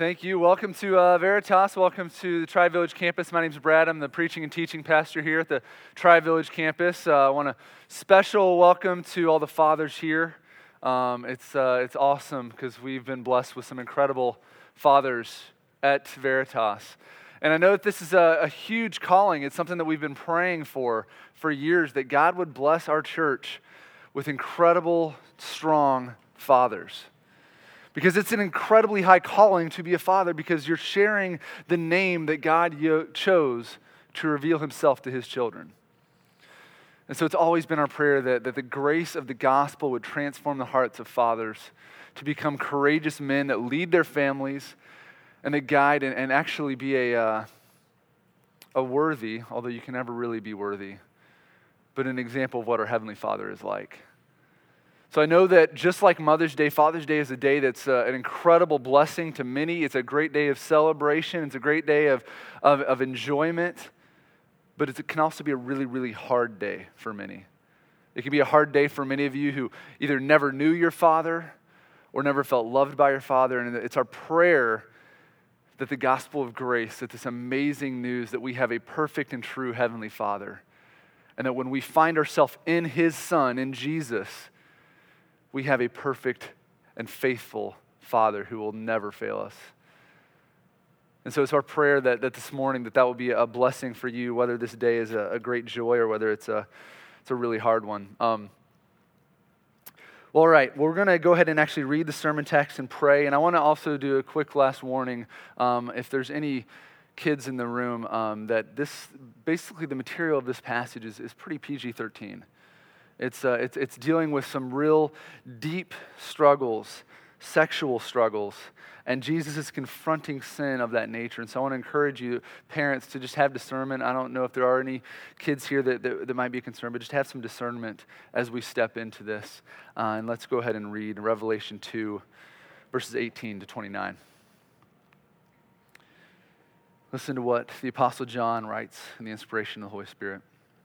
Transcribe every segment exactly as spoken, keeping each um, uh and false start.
Thank you. Welcome to uh, Veritas. Welcome to the Tri-Village campus. My name's Brad. I'm the preaching and teaching pastor here at the Tri-Village campus. Uh, I want a special welcome to all the fathers here. Um, it's uh, it's awesome because we've been blessed with some incredible fathers at Veritas. And I know that this is a, a huge calling. It's something that we've been praying for for years, that God would bless our church with incredible, strong fathers. Because it's an incredibly high calling to be a father, because you're sharing the name that God chose to reveal himself to his children. And so it's always been our prayer that, that the grace of the gospel would transform the hearts of fathers to become courageous men that lead their families and that guide and, and actually be a, uh, a worthy, although you can never really be worthy, but an example of what our Heavenly Father is like. So I know that just like Mother's Day, Father's Day is a day that's uh, an incredible blessing to many. It's a great day of celebration. It's a great day of, of, of enjoyment. But it can also be a really, really hard day for many. It can be a hard day for many of you who either never knew your father or never felt loved by your father. And it's our prayer that the gospel of grace, that this amazing news that we have a perfect and true Heavenly Father, and that when we find ourselves in his Son, in Jesus, we have a perfect and faithful Father who will never fail us. And so it's our prayer that, that this morning that that will be a blessing for you, whether this day is a, a great joy or whether it's a it's a really hard one. Um, well, all right, we're going to go ahead and actually read the sermon text and pray. And I want to also do a quick last warning. Um, if there's any kids in the room, um, that this, basically the material of this passage is, is pretty P G thirteen. It's, uh, it's it's dealing with some real deep struggles, sexual struggles, and Jesus is confronting sin of that nature. And so I want to encourage you, parents, to just have discernment. I don't know if there are any kids here that, that, that might be concerned, but just have some discernment as we step into this. Uh, and let's go ahead and read Revelation two, verses eighteen to twenty-nine. Listen to what the Apostle John writes in the inspiration of the Holy Spirit.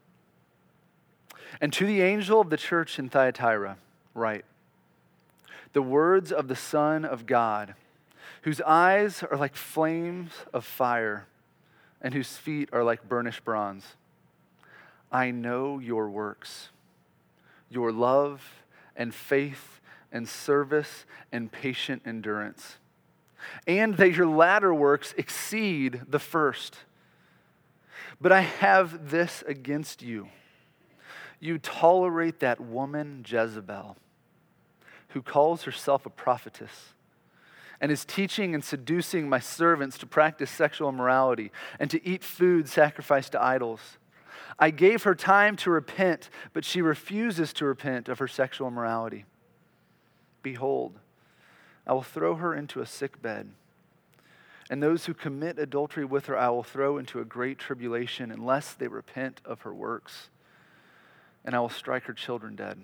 And to the angel of the church in Thyatira, write, the words of the Son of God, whose eyes are like flames of fire, and whose feet are like burnished bronze. I know your works, your love and faith and service and patient endurance, and that your latter works exceed the first. But I have this against you. You tolerate that woman Jezebel, who calls herself a prophetess, and is teaching and seducing my servants to practice sexual immorality and to eat food sacrificed to idols. I gave her time to repent, but she refuses to repent of her sexual immorality. Behold, I will throw her into a sick bed, and those who commit adultery with her I will throw into a great tribulation unless they repent of her works. And I will strike her children dead.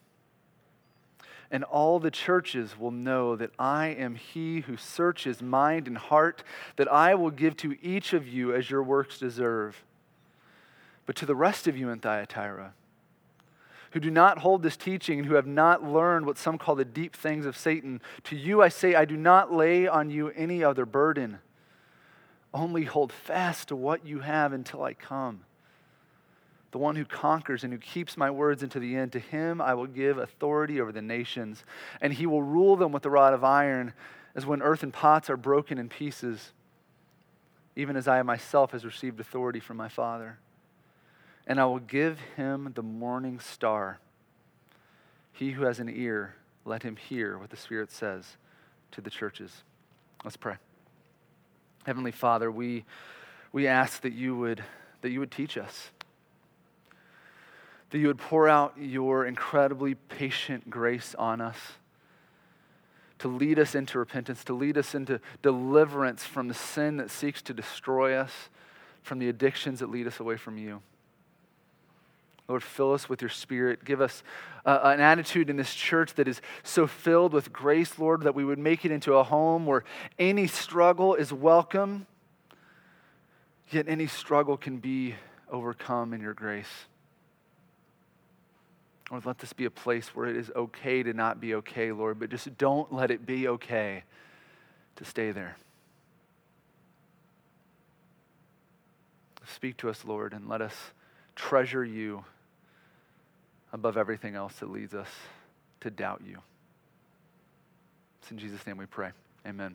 And all the churches will know that I am he who searches mind and heart, that I will give to each of you as your works deserve. But to the rest of you in Thyatira, who do not hold this teaching and who have not learned what some call the deep things of Satan, to you I say, I do not lay on you any other burden. Only hold fast to what you have until I come. The one who conquers and who keeps my words into the end, to him I will give authority over the nations, and he will rule them with a rod of iron, as when earthen pots are broken in pieces, even as I myself has received authority from my Father. And I will give him the morning star. He who has an ear, let him hear what the Spirit says to the churches. Let's pray. Heavenly Father, we we ask that you would that you would teach us, that you would pour out your incredibly patient grace on us, to lead us into repentance, to lead us into deliverance from the sin that seeks to destroy us, from the addictions that lead us away from you. Lord, fill us with your Spirit. Give us uh, an attitude in this church that is so filled with grace, Lord, that we would make it into a home where any struggle is welcome, yet any struggle can be overcome in your grace. Lord, let this be a place where it is okay to not be okay, Lord, but just don't let it be okay to stay there. Speak to us, Lord, and let us treasure you above everything else that leads us to doubt you. It's in Jesus' name we pray. Amen.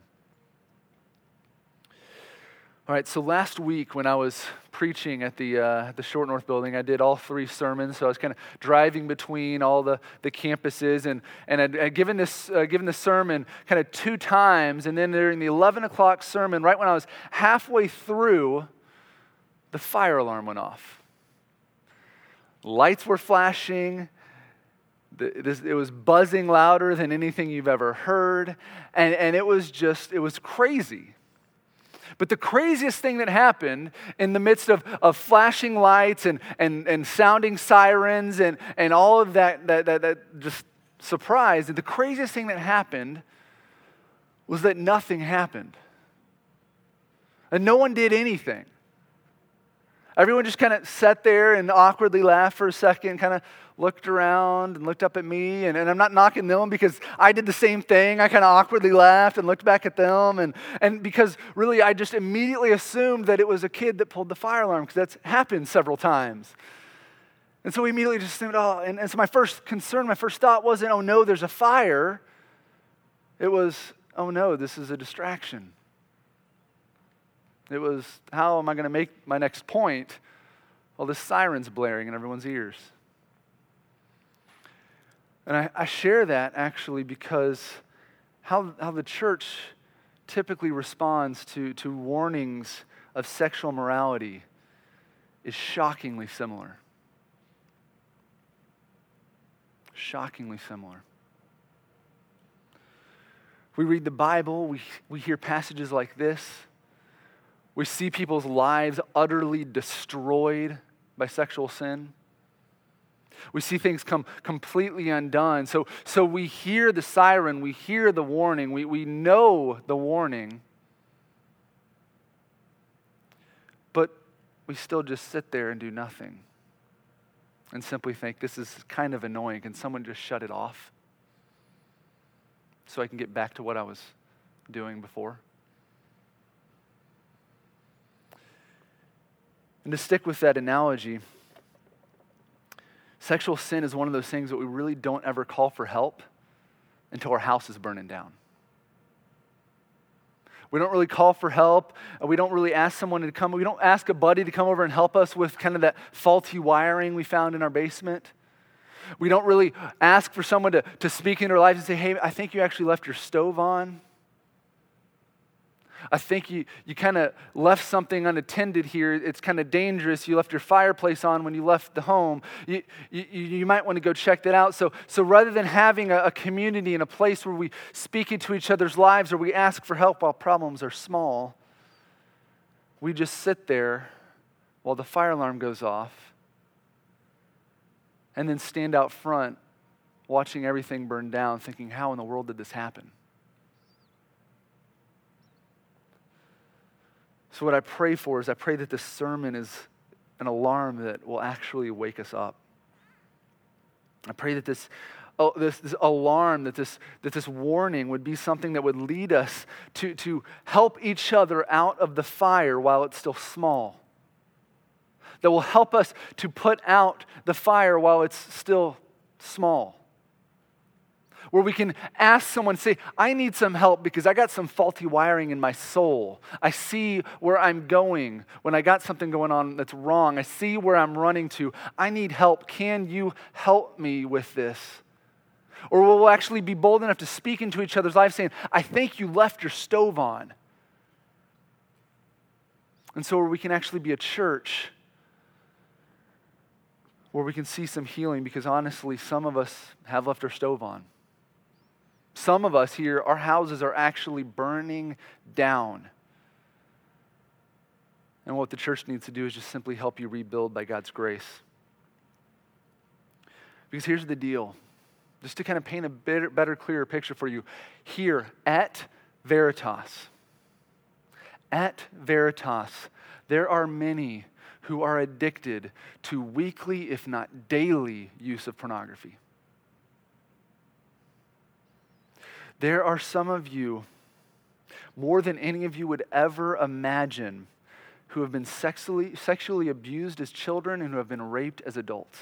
All right, so last week when I was preaching at the uh, the Short North building, I did all three sermons. So I was kind of driving between all the, the campuses, and and I'd, I'd given this uh, given the sermon kind of two times, and then during the eleven o'clock sermon, right when I was halfway through, the fire alarm went off. Lights were flashing. It was buzzing louder than anything you've ever heard, and and it was just it was crazy. But the craziest thing that happened in the midst of, of flashing lights and, and, and sounding sirens and, and all of that, that, that, that just surprise, the craziest thing that happened was that nothing happened. And no one did anything. Everyone just kind of sat there and awkwardly laughed for a second, kind of looked around and looked up at me. And, and I'm not knocking them because I did the same thing. I kind of awkwardly laughed and looked back at them. And, and because really I just immediately assumed that it was a kid that pulled the fire alarm because that's happened several times. And so we immediately just assumed, oh, and, and so my first concern, my first thought wasn't, oh no, there's a fire. It was, oh no, this is a distraction. It was, how am I going to make my next point while this siren's blaring in everyone's ears? And I, I share that actually because how, how the church typically responds to, to warnings of sexual morality is shockingly similar. Shockingly similar. We read the Bible, we, we hear passages like this. We see people's lives utterly destroyed by sexual sin. We see things come completely undone. So, so we hear the siren, we hear the warning, we, we know the warning, but we still just sit there and do nothing and simply think, this is kind of annoying. Can someone just shut it off so I can get back to what I was doing before? And to stick with that analogy, sexual sin is one of those things that we really don't ever call for help until our house is burning down. We don't really call for help. We don't really ask someone to come. We don't ask a buddy to come over and help us with kind of that faulty wiring we found in our basement. We don't really ask for someone to, to speak into our lives and say, hey, I think you actually left your stove on. I think you, you kind of left something unattended here. It's kind of dangerous. You left your fireplace on when you left the home. You, you, you might want to go check that out. So, so rather than having a, a community and a place where we speak into each other's lives or we ask for help while problems are small, we just sit there while the fire alarm goes off and then stand out front watching everything burn down, thinking, how in the world did this happen? So what I pray for is I pray that this sermon is an alarm that will actually wake us up. I pray that this, oh, this, this alarm, that this, that this warning would be something that would lead us to, to help each other out of the fire while it's still small. That will help us to put out the fire while it's still small. Where we can ask someone, say, I need some help because I got some faulty wiring in my soul. I see where I'm going when I got something going on that's wrong. I see where I'm running to. I need help. Can you help me with this? Or we'll actually be bold enough to speak into each other's lives saying, I think you left your stove on. And so where we can actually be a church where we can see some healing because honestly, some of us have left our stove on. Some of us here, our houses are actually burning down. And what the church needs to do is just simply help you rebuild by God's grace. Because here's the deal. Just to kind of paint a better, better clearer picture for you. Here at Veritas, at Veritas, there are many who are addicted to weekly, if not daily, use of pornography. There are some of you, more than any of you would ever imagine, who have been sexually, sexually abused as children and who have been raped as adults.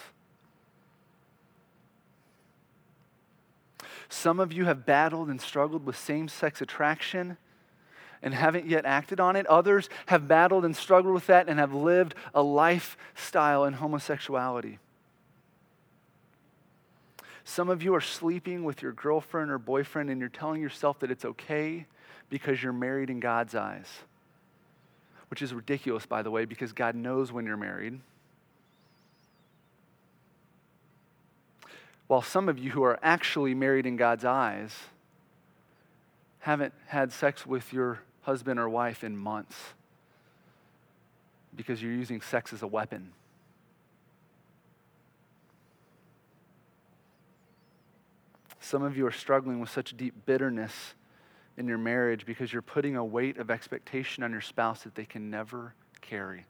Some of you have battled and struggled with same-sex attraction and haven't yet acted on it. Others have battled and struggled with that and have lived a lifestyle in homosexuality. Some of you are sleeping with your girlfriend or boyfriend and you're telling yourself that it's okay because you're married in God's eyes, which is ridiculous, by the way, because God knows when you're married. While some of you who are actually married in God's eyes haven't had sex with your husband or wife in months because you're using sex as a weapon. Some of you are struggling with such deep bitterness in your marriage because you're putting a weight of expectation on your spouse that they can never carry.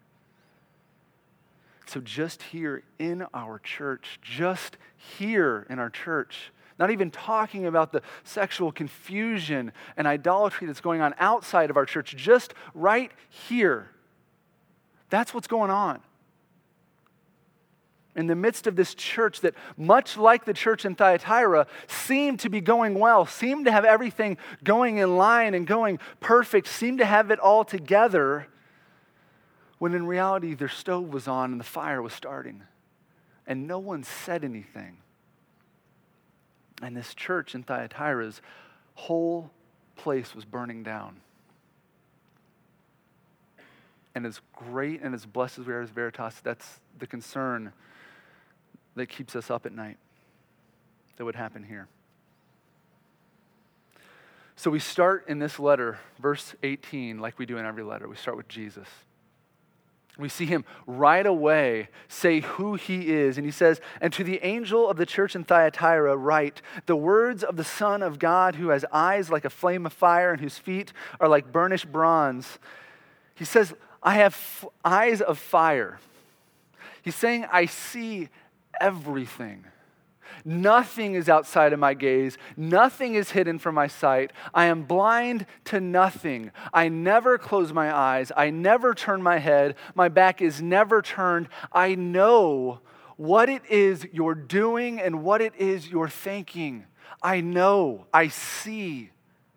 So just here in our church, just here in our church, not even talking about the sexual confusion and idolatry that's going on outside of our church, just right here. That's what's going on. In the midst of this church that, much like the church in Thyatira, seemed to be going well, seemed to have everything going in line and going perfect, seemed to have it all together, when in reality their stove was on and the fire was starting. And no one said anything. And this church in Thyatira's whole place was burning down. And as great and as blessed as we are as Veritas, that's the concern that keeps us up at night that would happen here. So we start in this letter, verse eighteen, like we do in every letter. We start with Jesus. We see him right away say who he is. And he says, "And to the angel of the church in Thyatira write, the words of the Son of God, who has eyes like a flame of fire and whose feet are like burnished bronze." He says, I have f- eyes of fire. He's saying, I see everything. Nothing is outside of my gaze. Nothing is hidden from my sight. I am blind to nothing. I never close my eyes. I never turn my head. My back is never turned. I know what it is you're doing and what it is you're thinking. I know. I see.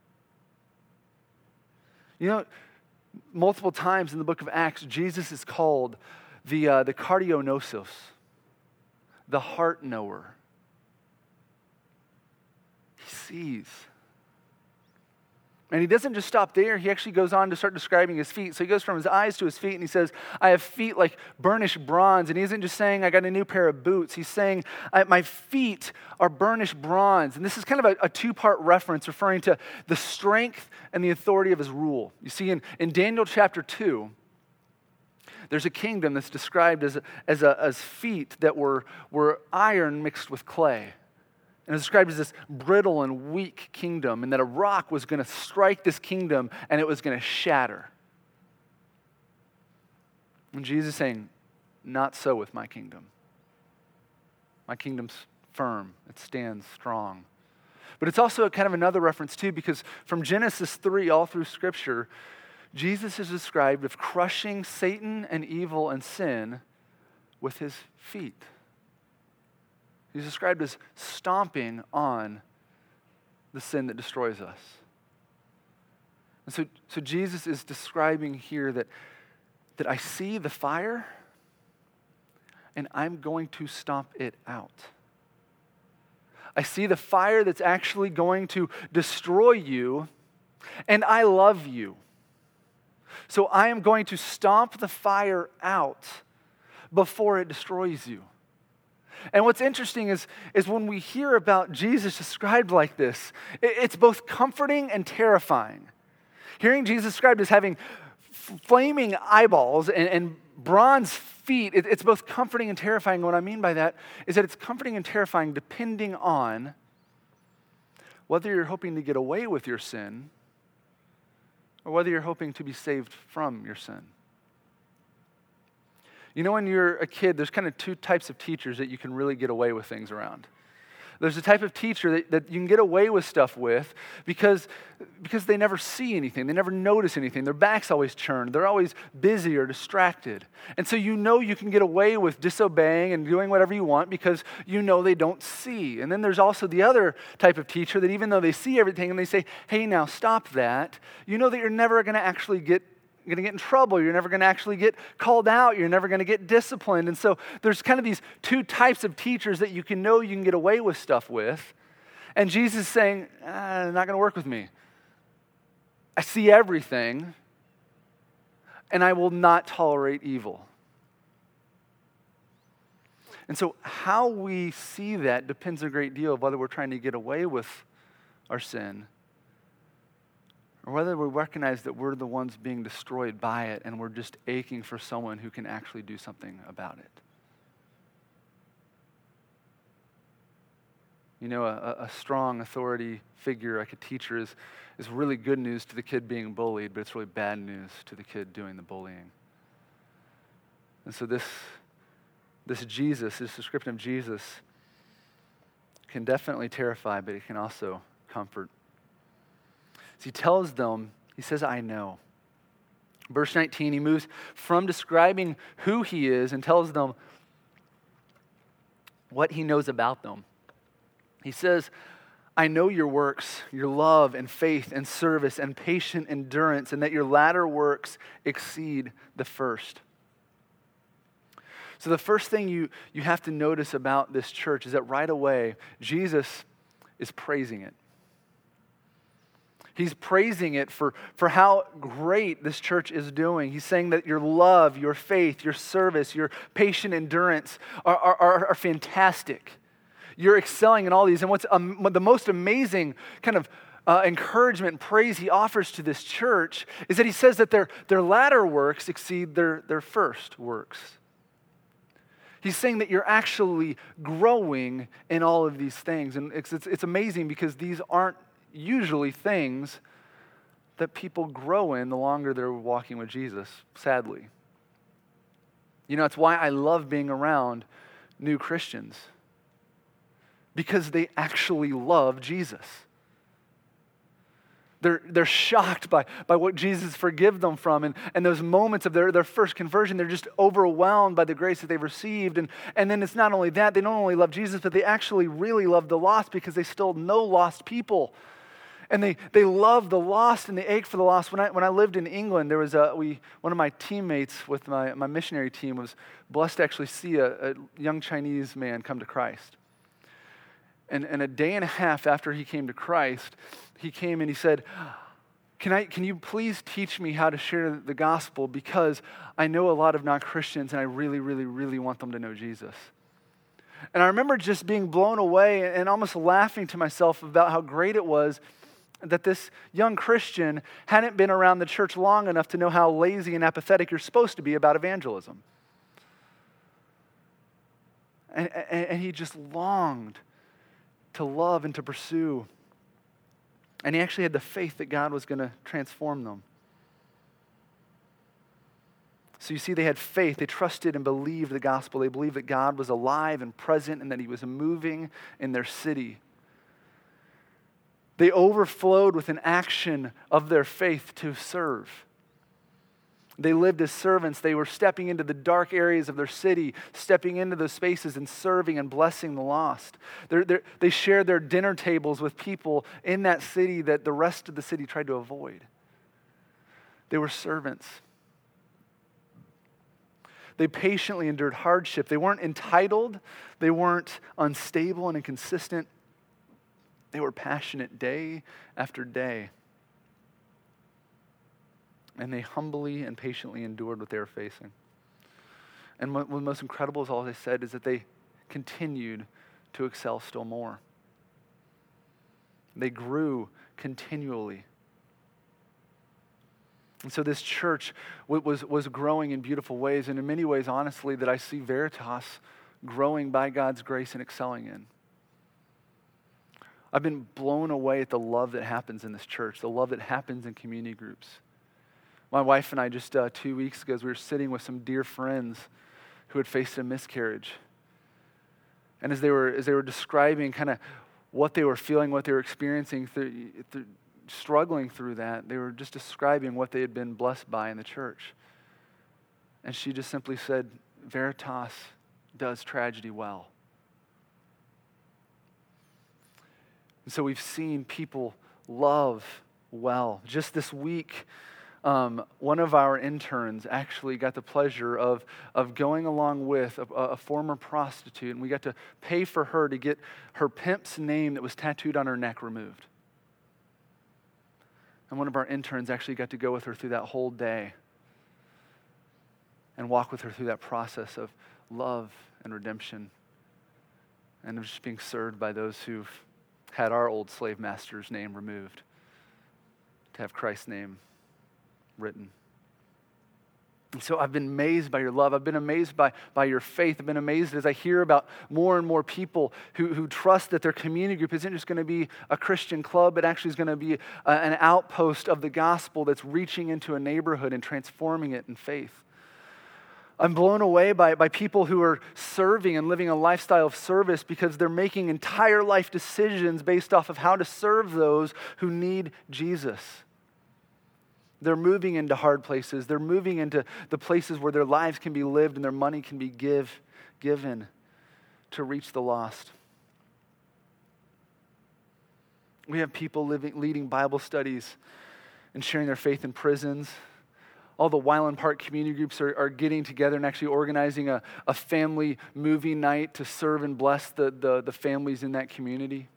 You know, multiple times in the book of Acts, Jesus is called the, uh, the kardionosos, the heart knower. He sees. And he doesn't just stop there. He actually goes on to start describing his feet. So he goes from his eyes to his feet and he says, I have feet like burnished bronze. And he isn't just saying, I got a new pair of boots. He's saying, my feet are burnished bronze. And this is kind of a, a two-part reference referring to the strength and the authority of his rule. You see, in, in Daniel chapter two, there's a kingdom that's described as, as, a, as feet that were, were iron mixed with clay. And it's described as this brittle and weak kingdom, and that a rock was going to strike this kingdom and it was going to shatter. And Jesus is saying, not so with my kingdom. My kingdom's firm. It stands strong. But it's also kind of another reference too, because from Genesis three all through Scripture, Jesus is described of crushing Satan and evil and sin with his feet. He's described as stomping on the sin that destroys us. And so, so Jesus is describing here that, that I see the fire and I'm going to stomp it out. I see the fire that's actually going to destroy you, and I love you. So I am going to stomp the fire out before it destroys you. And what's interesting is, is when we hear about Jesus described like this, it's both comforting and terrifying. Hearing Jesus described as having flaming eyeballs and, and bronze feet, it, it's both comforting and terrifying. What I mean by that is that it's comforting and terrifying depending on whether you're hoping to get away with your sin or whether you're hoping to be saved from your sin. You know, when you're a kid, there's kind of two types of teachers that you can really get away with things around. There's a type of teacher that, that you can get away with stuff with because, because they never see anything. They never notice anything. Their back's always turned. They're always busy or distracted. And so you know you can get away with disobeying and doing whatever you want because you know they don't see. And then there's also the other type of teacher that even though they see everything and they say, hey, now stop that, you know that you're never going to actually get You're going to get in trouble. You're never going to actually get called out. You're never going to get disciplined. And so there's kind of these two types of teachers that you can know you can get away with stuff with. And Jesus is saying, ah, not going to work with me. I see everything, and I will not tolerate evil. And so how we see that depends a great deal of whether we're trying to get away with our sin or whether we recognize that we're the ones being destroyed by it and we're just aching for someone who can actually do something about it. You know, a, a strong authority figure like a teacher is, is really good news to the kid being bullied, but it's really bad news to the kid doing the bullying. And so this, this Jesus, this description of Jesus can definitely terrify, but it can also comfort. So he tells them, he says, I know. Verse nineteen, he moves from describing who he is and tells them what he knows about them. He says, I know your works, your love and faith and service and patient endurance, and that your latter works exceed the first. So the first thing you, you have to notice about this church is that right away, Jesus is praising it. He's praising it for, for how great this church is doing. He's saying that your love, your faith, your service, your patient endurance are, are, are, are fantastic. You're excelling in all these. And what's um, the most amazing kind of uh, encouragement and praise he offers to this church is that he says that their, their latter works exceed their, their first works. He's saying that you're actually growing in all of these things. And it's, it's, it's amazing because these aren't usually things that people grow in the longer they're walking with Jesus, sadly. You know, it's why I love being around new Christians, because they actually love Jesus. They're, they're shocked by, by what Jesus forgives them from, and, and those moments of their, their first conversion, they're just overwhelmed by the grace that they've received. And, and then it's not only that, they don't only love Jesus, but they actually really love the lost because they still know lost people. And they, they love the lost and they ache for the lost. When I when I lived in England, there was a we one of my teammates with my, my missionary team was blessed to actually see a, a young Chinese man come to Christ. And and a day and a half after he came to Christ, he came and he said, Can I can you please teach me how to share the gospel, because I know a lot of non-Christians and I really, really, really want them to know Jesus. And I remember just being blown away and almost laughing to myself about how great it was that this young Christian hadn't been around the church long enough to know how lazy and apathetic you're supposed to be about evangelism. And, and, and he just longed to love and to pursue. And he actually had the faith that God was going to transform them. So you see, they had faith. They trusted and believed the gospel. They believed that God was alive and present and that he was moving in their city. They overflowed with an action of their faith to serve. They lived as servants. They were stepping into the dark areas of their city, stepping into those spaces and serving and blessing the lost. They're, they're, they shared their dinner tables with people in that city that the rest of the city tried to avoid. They were servants. They patiently endured hardship. They weren't entitled. They weren't unstable and inconsistent. They were passionate day after day. And they humbly and patiently endured what they were facing. And what was most incredible is all they said is that they continued to excel still more. They grew continually. And so this church was, was growing in beautiful ways, and in many ways, honestly, that I see Veritas growing by God's grace and excelling in. I've been blown away at the love that happens in this church, the love that happens in community groups. My wife and I just uh, two weeks ago, as we were sitting with some dear friends who had faced a miscarriage. And as they were as they were describing kind of what they were feeling, what they were experiencing, through, through, struggling through that, they were just describing what they had been blessed by in the church. And she just simply said, Veritas does tragedy well. And so we've seen people love well. Just this week, um, one of our interns actually got the pleasure of, of going along with a, a former prostitute, and we got to pay for her to get her pimp's name that was tattooed on her neck removed. And one of our interns actually got to go with her through that whole day and walk with her through that process of love and redemption and of just being served by those who've had our old slave master's name removed to have Christ's name written. And so I've been amazed by your love. I've been amazed by, by your faith. I've been amazed as I hear about more and more people who, who trust that their community group isn't just going to be a Christian club, but actually is going to be a, an outpost of the gospel that's reaching into a neighborhood and transforming it in faith. I'm blown away by, by people who are serving and living a lifestyle of service because they're making entire life decisions based off of how to serve those who need Jesus. They're moving into hard places. They're moving into the places where their lives can be lived and their money can be give, given to reach the lost. We have people living, leading Bible studies and sharing their faith in prisons. All the Wyland Park community groups are, are getting together and actually organizing a, a family movie night to serve and bless the, the, the families in that community.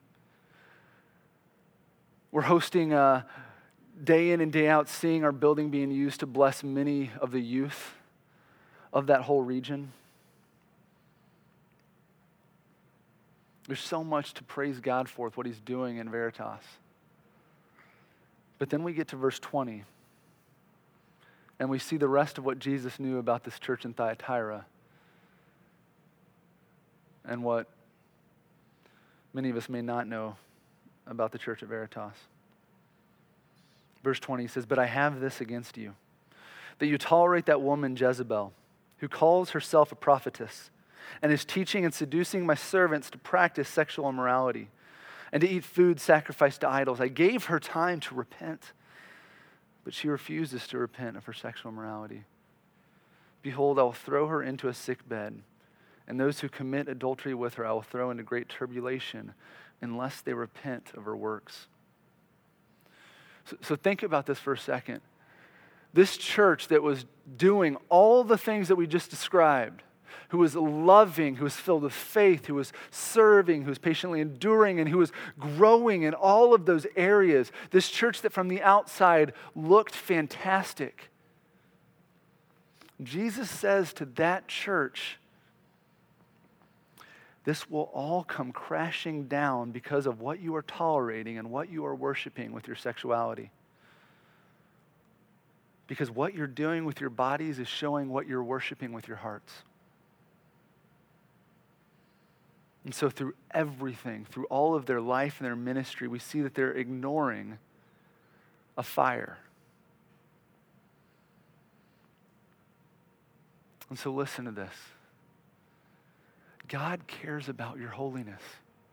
We're hosting a day in and day out, seeing our building being used to bless many of the youth of that whole region. There's so much to praise God for with what he's doing in Veritas. But then we get to verse twenty, and we see the rest of what Jesus knew about this church in Thyatira and what many of us may not know about the church at Veritas. Verse twenty says, "But I have this against you, that you tolerate that woman Jezebel, who calls herself a prophetess, and is teaching and seducing my servants to practice sexual immorality and to eat food sacrificed to idols. I gave her time to repent, but she refuses to repent of her sexual immorality. Behold, I will throw her into a sick bed, and those who commit adultery with her I will throw into great tribulation, unless they repent of her works." So, so think about this for a second. This church that was doing all the things that we just described, who was loving, who was filled with faith, who was serving, who was patiently enduring, and who was growing in all of those areas. This church that from the outside looked fantastic. Jesus says to that church, this will all come crashing down because of what you are tolerating and what you are worshiping with your sexuality. Because what you're doing with your bodies is showing what you're worshiping with your hearts. And so through everything, through all of their life and their ministry, we see that they're ignoring a fire. And so listen to this. God cares about your holiness.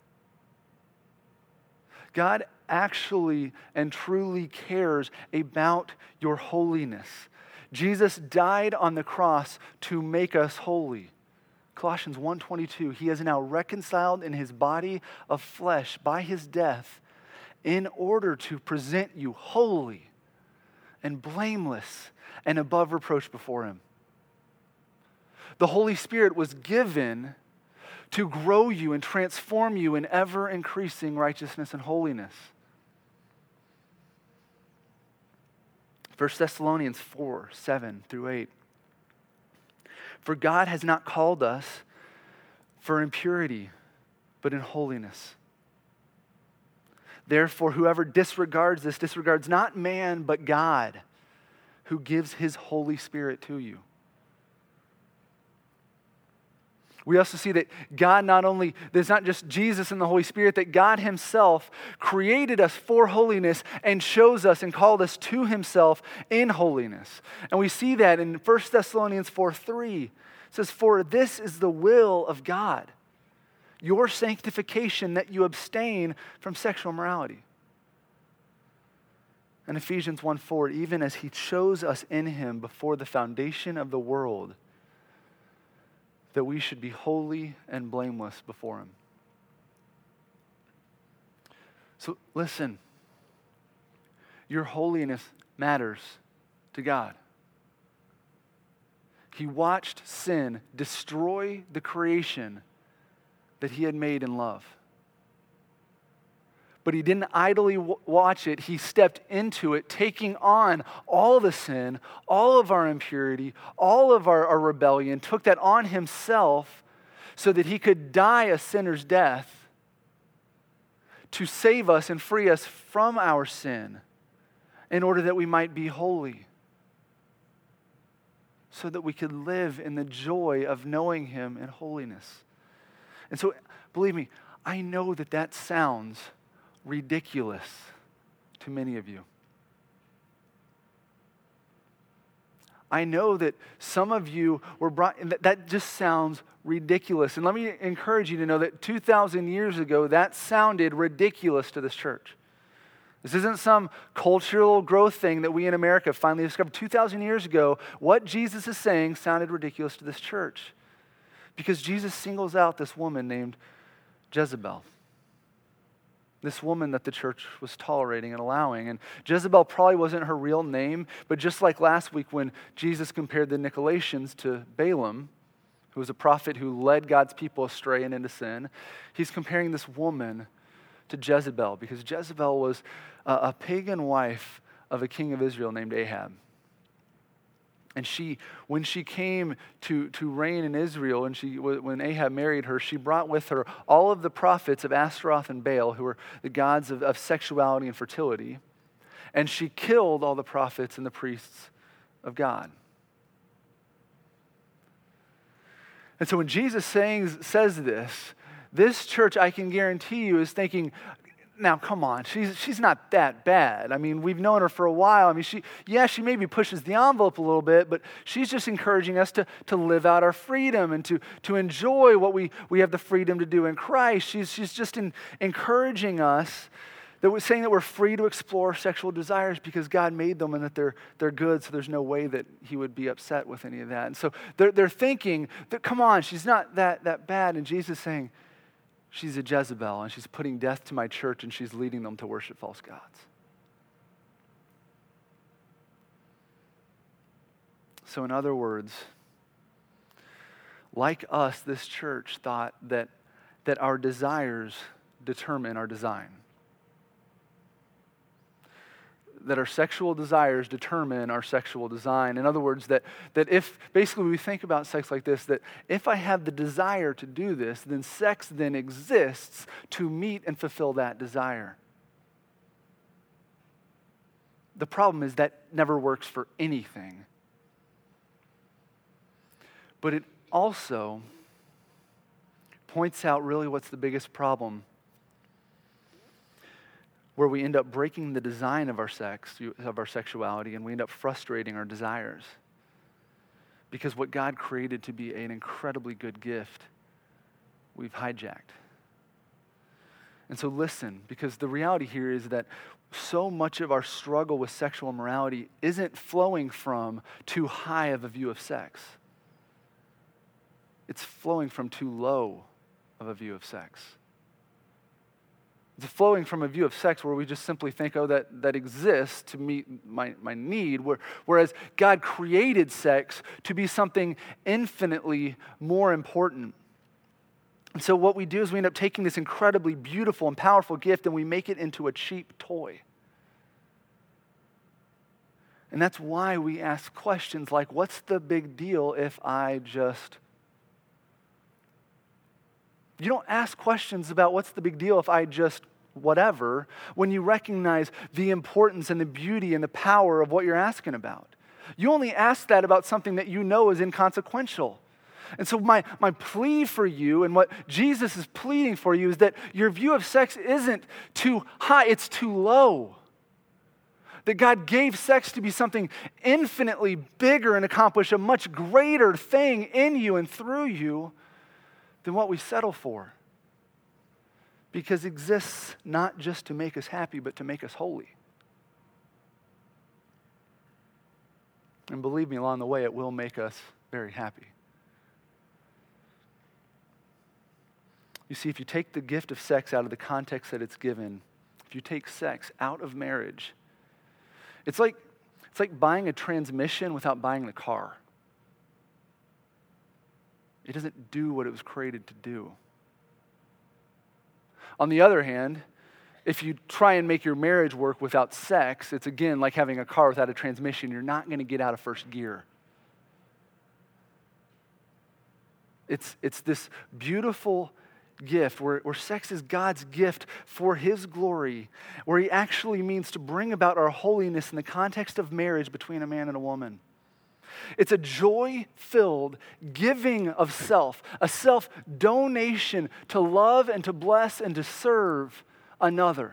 God actually and truly cares about your holiness. Jesus died on the cross to make us holy. Colossians one twenty-two, he is now reconciled in his body of flesh by his death in order to present you holy and blameless and above reproach before him. The Holy Spirit was given to grow you and transform you in ever-increasing righteousness and holiness. First Thessalonians four, seven through eight. For God has not called us for impurity, but in holiness. Therefore, whoever disregards this disregards not man, but God, who gives his Holy Spirit to you. We also see that God not only, there's not just Jesus and the Holy Spirit, that God himself created us for holiness and chose us and called us to himself in holiness. And we see that in First Thessalonians four three. It says, "For this is the will of God." your sanctification, that you abstain from sexual immorality. And Ephesians one four, even as he chose us in him before the foundation of the world, that we should be holy and blameless before him. So listen, your holiness matters to God. He watched sin destroy the creation that he had made in love. But he didn't idly w- watch it. He stepped into it, taking on all the sin, all of our impurity, all of our, our rebellion, took that on himself so that he could die a sinner's death to save us and free us from our sin in order that we might be holy, so that we could live in the joy of knowing him in holiness. And so, believe me, I know that that sounds ridiculous to many of you. I know that some of you were brought, that, that just sounds ridiculous. And let me encourage you to know that two thousand years ago, that sounded ridiculous to this church. This isn't some cultural growth thing that we in America finally discovered. two thousand years ago, what Jesus is saying sounded ridiculous to this church. Because Jesus singles out this woman named Jezebel. This woman that the church was tolerating and allowing. And Jezebel probably wasn't her real name, but just like last week when Jesus compared the Nicolaitans to Balaam, who was a prophet who led God's people astray and into sin, he's comparing this woman to Jezebel, because Jezebel was a, a pagan wife of a king of Israel named Ahab. And she, when she came to, to reign in Israel, and she, when Ahab married her, she brought with her all of the prophets of Ashtaroth and Baal, who were the gods of, of sexuality and fertility. And she killed all the prophets and the priests of God. And so when Jesus saying, says this, this church, I can guarantee you, is thinking, now, come on, she's she's not that bad. I mean, we've known her for a while. I mean, she, yeah, she maybe pushes the envelope a little bit, but she's just encouraging us to, to live out our freedom and to, to enjoy what we, we have the freedom to do in Christ. She's, she's just in, encouraging us, that we're saying that we're free to explore sexual desires because God made them and that they're they're good, so there's no way that he would be upset with any of that. And so they're, they're thinking that, come on, she's not that, that bad. And Jesus is saying, she's a Jezebel, and she's putting death to my church, and she's leading them to worship false gods. So in other words, like us, this church thought that, that our desires determine our design. That our sexual desires determine our sexual design. In other words, that, that if, basically we think about sex like this, that if I have the desire to do this, then sex then exists to meet and fulfill that desire. The problem is that never works for anything. But it also points out really what's the biggest problem, where we end up breaking the design of our sex, of our sexuality, and we end up frustrating our desires. Because what God created to be an incredibly good gift, we've hijacked. And so listen, because the reality here is that so much of our struggle with sexual immorality isn't flowing from too high of a view of sex. It's flowing from too low of a view of sex. It's flowing from a view of sex where we just simply think, oh, that, that exists to meet my, my need, where, whereas God created sex to be something infinitely more important. And so what we do is we end up taking this incredibly beautiful and powerful gift and we make it into a cheap toy. And that's why we ask questions like, what's the big deal if I just... You don't ask questions about what's the big deal if I just whatever when you recognize the importance and the beauty and the power of what you're asking about. You only ask that about something that you know is inconsequential. And so my, my plea for you and what Jesus is pleading for you is that your view of sex isn't too high, it's too low. That God gave sex to be something infinitely bigger and accomplish a much greater thing in you and through you than what we settle for. because it exists not just to make us happy, but to make us holy. And believe me, along the way, it will make us very happy. You see, if you take the gift of sex out of the context that it's given, if you take sex out of marriage, it's like, it's like buying a transmission without buying the car. It doesn't do what it was created to do. On the other hand, if you try and make your marriage work without sex, it's again like having a car without a transmission. You're not going to get out of first gear. It's, it's this beautiful gift where, where sex is God's gift for His glory, where He actually means to bring about our holiness in the context of marriage between a man and a woman. It's a joy-filled giving of self, a self-donation to love and to bless and to serve another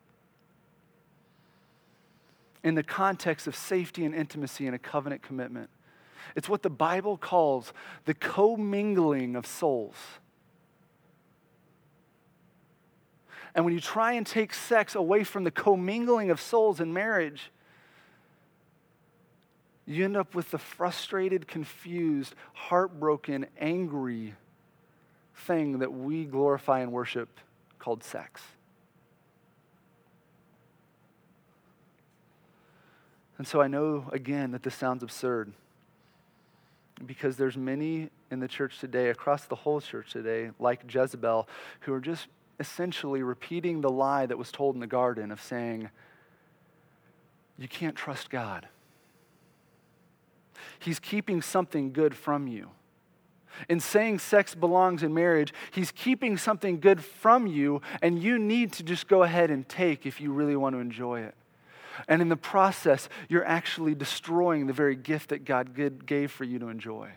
in the context of safety and intimacy and a covenant commitment. It's what the Bible calls the commingling of souls. And when you try and take sex away from the commingling of souls in marriage, you end up with the frustrated, confused, heartbroken, angry thing that we glorify and worship called sex. And so I know, again, that this sounds absurd because there's many in the church today, across the whole church today, like Jezebel, who are just essentially repeating the lie that was told in the garden of saying, you can't trust God. He's keeping something good from you. In saying sex belongs in marriage, He's keeping something good from you, and you need to just go ahead and take if you really want to enjoy it. And in the process, you're actually destroying the very gift that God gave for you to enjoy.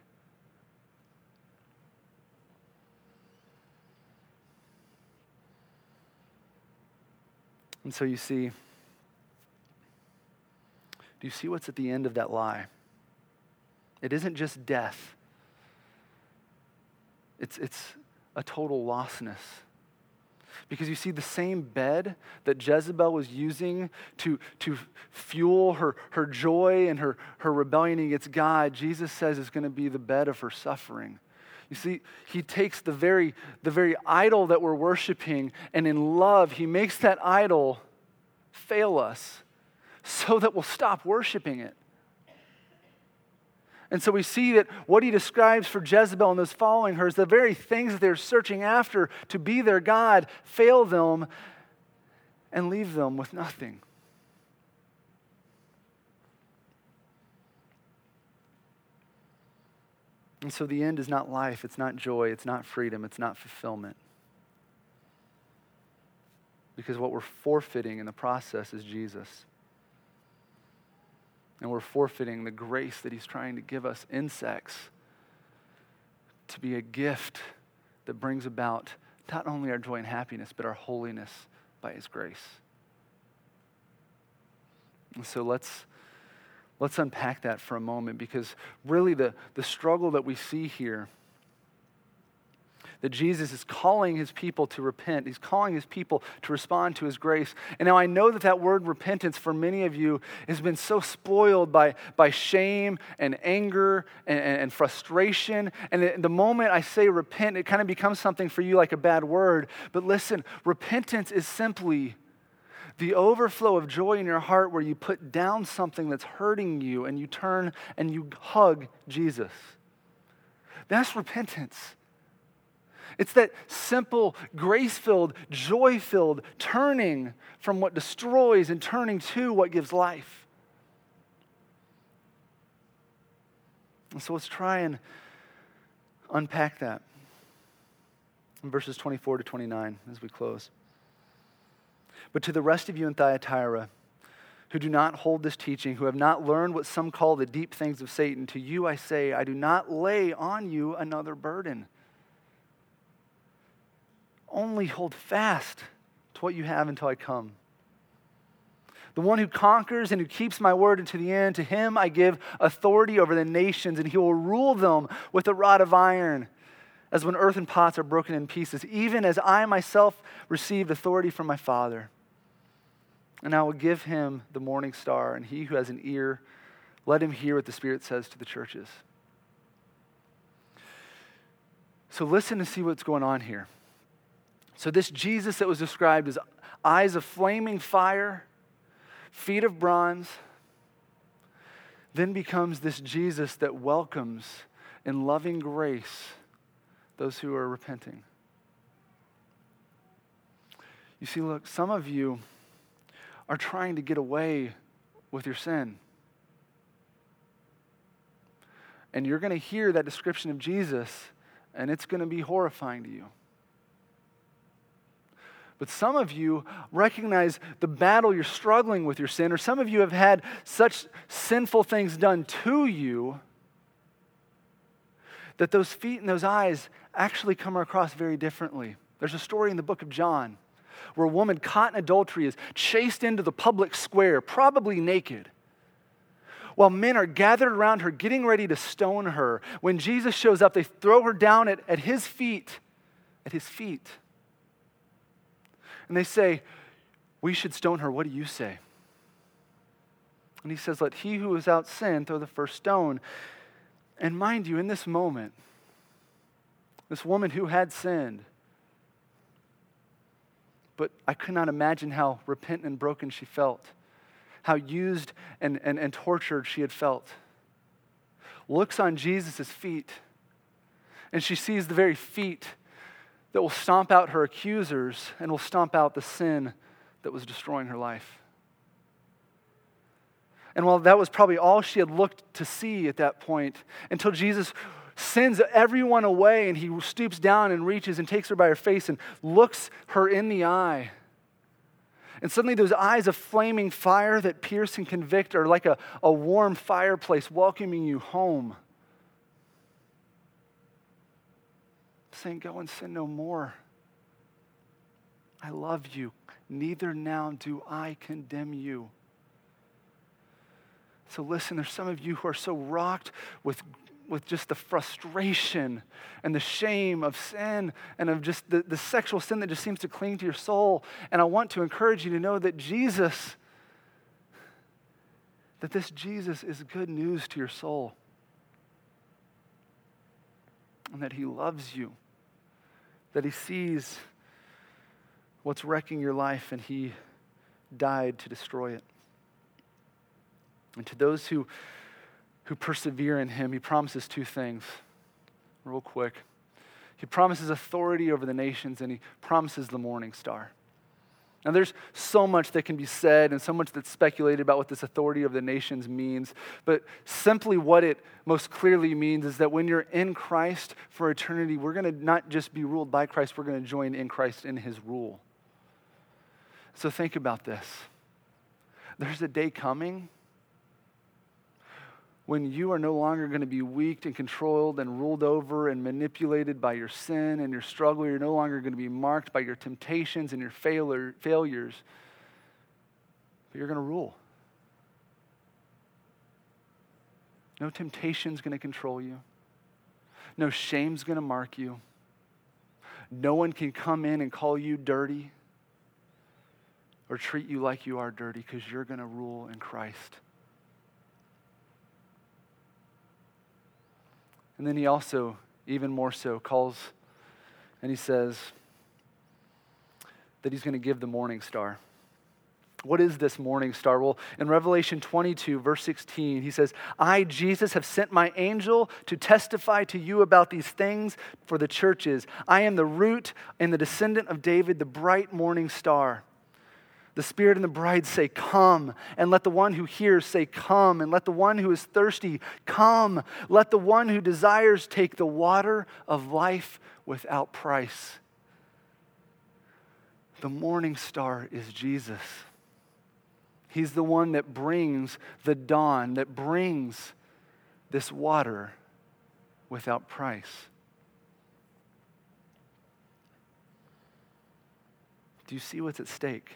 And so you see, do you see what's at the end of that lie? It isn't just death. It's, it's a total lostness. Because you see, the same bed that Jezebel was using to, to fuel her, her joy and her, her rebellion against God, Jesus says is going to be the bed of her suffering. You see, He takes the very, the very idol that we're worshiping, and in love, He makes that idol fail us so that we'll stop worshiping it. And so we see that what He describes for Jezebel and those following her is the very things that they're searching after to be their God fail them and leave them with nothing. And so the end is not life, it's not joy, it's not freedom, it's not fulfillment. Because what we're forfeiting in the process is Jesus. And we're forfeiting the grace that He's trying to give us in sex to be a gift that brings about not only our joy and happiness, but our holiness by His grace. And so let's let's unpack that for a moment, because really the, the struggle that we see here, that Jesus is calling His people to repent. He's calling His people to respond to His grace. And now I know that that word repentance for many of you has been so spoiled by, by shame and anger and, and, and frustration. And the, the moment I say repent, it kind of becomes something for you like a bad word. But listen, repentance is simply the overflow of joy in your heart where you put down something that's hurting you and you turn and you hug Jesus. That's repentance. It's that simple, grace-filled, joy-filled turning from what destroys and turning to what gives life. And so let's try and unpack that in verses twenty-four to twenty-nine as we close. But to the rest of you in Thyatira, who do not hold this teaching, who have not learned what some call the deep things of Satan, to you I say, I do not lay on you another burden. Only hold fast to what you have until I come. The one who conquers and who keeps my word unto the end, to him I give authority over the nations, and he will rule them with a rod of iron. as when earthen pots are broken in pieces, even as I myself received authority from my Father. And I will give him the morning star, and he who has an ear, let him hear what the Spirit says to the churches. So listen to see what's going on here. So this Jesus that was described as eyes of flaming fire, feet of bronze, then becomes this Jesus that welcomes in loving grace those who are repenting. You see, look, some of you are trying to get away with your sin. And you're going to hear that description of Jesus, and it's going to be horrifying to you. But some of you recognize the battle you're struggling with your sin, or some of you have had such sinful things done to you that those feet and those eyes actually come across very differently. There's a story in the book of John where a woman caught in adultery is chased into the public square, probably naked, while men are gathered around her getting ready to stone her. When Jesus shows up, they throw her down at, at his feet, at his feet. And they say, we should stone her. What do you say? And he says, let he who is without sin throw the first stone. And mind you, in this moment, this woman who had sinned, but I could not imagine how repentant and broken she felt, how used and, and, and tortured she had felt, looks on Jesus' feet, and she sees the very feet that will stomp out her accusers and will stomp out the sin that was destroying her life. And while that was probably all she had looked to see at that point, until Jesus sends everyone away and he stoops down and reaches and takes her by her face and looks her in the eye. And suddenly those eyes of flaming fire that pierce and convict are like a, a warm fireplace welcoming you home. Saying, go and sin no more. I love you. Neither now do I condemn you. So listen, there's some of you who are so rocked with, with just the frustration and the shame of sin and of just the, the sexual sin that just seems to cling to your soul. And I want to encourage you to know that Jesus, that this Jesus is good news to your soul. And that he loves you. That he sees what's wrecking your life and he died to destroy it. And to those who, who persevere in him, he promises two things, real quick. He promises authority over the nations, and he promises the morning star. Now, there's so much that can be said and so much that's speculated about what this authority over the nations means, but simply what it most clearly means is that when you're in Christ for eternity, we're going to not just be ruled by Christ, we're going to join in Christ in his rule. So think about this. There's a day coming when you are no longer going to be weak and controlled and ruled over and manipulated by your sin and your struggle. You're no longer going to be marked by your temptations and your failure, failures, but you're going to rule. No temptation's going to control you. No shame's going to mark you. No one can come in and call you dirty or treat you like you are dirty because you're going to rule in Christ. And then he also, even more so, calls and he says that he's going to give the morning star. What is this morning star? Well, in Revelation twenty-two, verse sixteen, he says, I, Jesus, have sent my angel to testify to you about these things for the churches. I am the root and the descendant of David, the bright morning star. The Spirit and the bride say, come. And let the one who hears say, come. And let the one who is thirsty come. Let the one who desires take the water of life without price. The morning star is Jesus. He's the one that brings the dawn, that brings this water without price. Do you see what's at stake?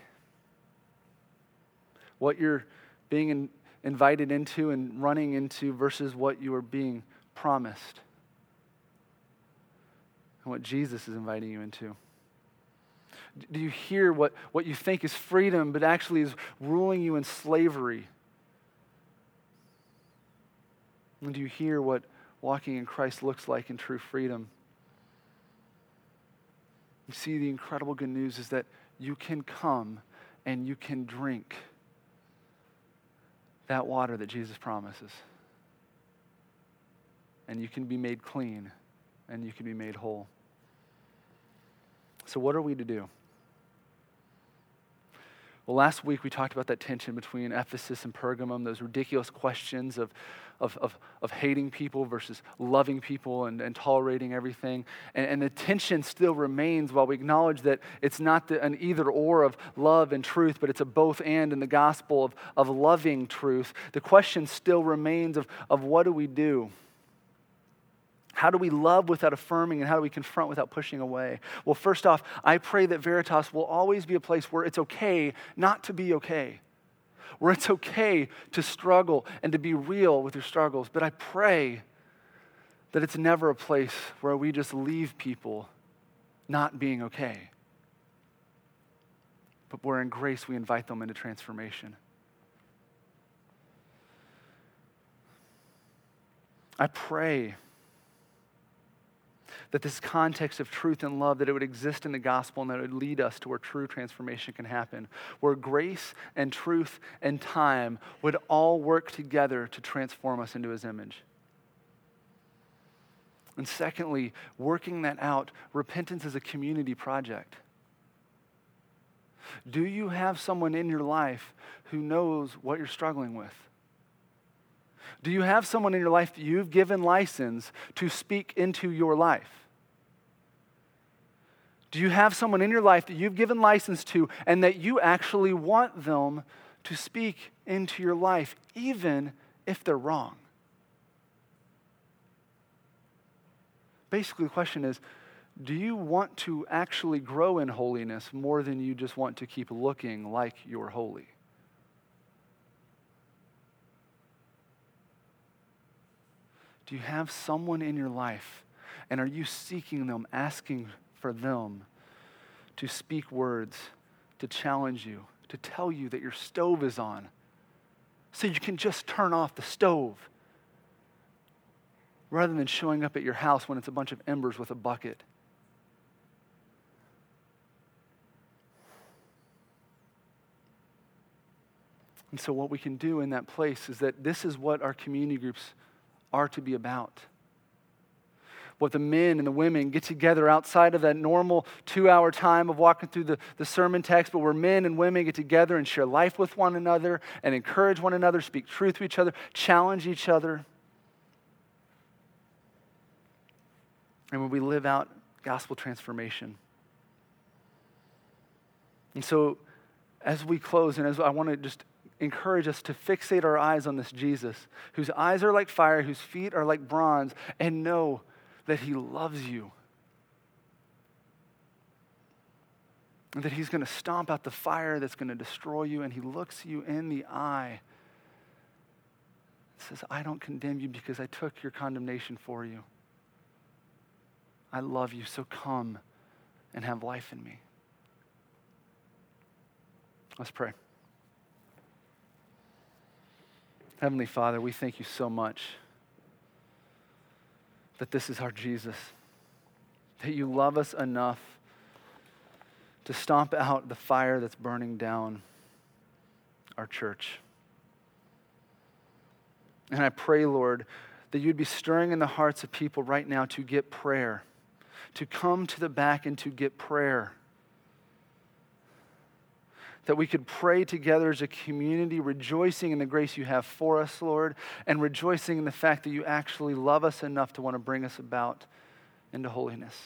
What you're being in, invited into and running into versus what you are being promised. and what Jesus is inviting you into? Do you hear what, what you think is freedom, but actually is ruling you in slavery? And do you hear what walking in Christ looks like in true freedom? You see, the incredible good news is that you can come and you can drink that water that Jesus promises. And you can be made clean and you can be made whole. So what are we to do? Well, last week we talked about that tension between Ephesus and Pergamum, those ridiculous questions of, of, of, of hating people versus loving people and, and tolerating everything. And, and the tension still remains while we acknowledge that it's not the, an either or of love and truth, but it's a both and in the gospel of, of loving truth. The question still remains of, of what do we do? How do we love without affirming, and how do we confront without pushing away? Well, first off, I pray that Veritas will always be a place where it's okay not to be okay, where it's okay to struggle and to be real with your struggles. But I pray that it's never a place where we just leave people not being okay, but where in grace we invite them into transformation. I pray that this context of truth and love, that it would exist in the gospel and that it would lead us to where true transformation can happen, where grace and truth and time would all work together to transform us into his image. And secondly, working that out, repentance is a community project. Do you have someone in your life who knows what you're struggling with? Do you have someone in your life that you've given license to speak into your life? Do you have someone in your life that you've given license to and that you actually want them to speak into your life, even if they're wrong? Basically, the question is, do you want to actually grow in holiness more than you just want to keep looking like you're holy? Do you have someone in your life, and are you seeking them, asking for them to speak words, to challenge you, to tell you that your stove is on, so you can just turn off the stove, rather than showing up at your house when it's a bunch of embers with a bucket? And so what we can do in that place is that this is what our community groups are to be about. What the men and the women get together outside of that normal two-hour time of walking through the, the sermon text, but where men and women get together and share life with one another and encourage one another, speak truth to each other, challenge each other. And when we live out gospel transformation. And so as we close, and as I want to just encourage us to fixate our eyes on this Jesus, whose eyes are like fire, whose feet are like bronze, and know that he loves you. And that he's going to stomp out the fire that's going to destroy you, and he looks you in the eye and says, I don't condemn you because I took your condemnation for you. I love you, so come and have life in me. Let's pray. Heavenly Father, we thank you so much that this is our Jesus, that you love us enough to stomp out the fire that's burning down our church. And I pray, Lord, that you'd be stirring in the hearts of people right now to get prayer, to come to the back and to get prayer. That we could pray together as a community, rejoicing in the grace you have for us, Lord, and rejoicing in the fact that you actually love us enough to want to bring us about into holiness.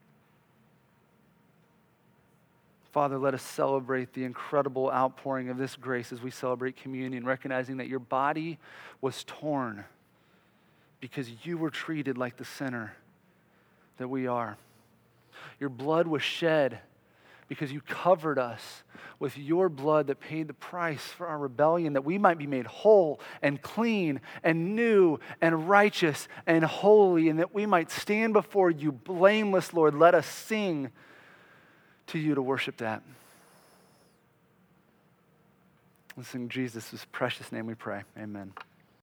Father, let us celebrate the incredible outpouring of this grace as we celebrate communion, recognizing that your body was torn because you were treated like the sinner that we are. Your blood was shed because you covered us with your blood that paid the price for our rebellion, that we might be made whole and clean and new and righteous and holy, and that we might stand before you blameless, Lord. Let us sing to you to worship that. Let's sing Jesus' precious name we pray. Amen.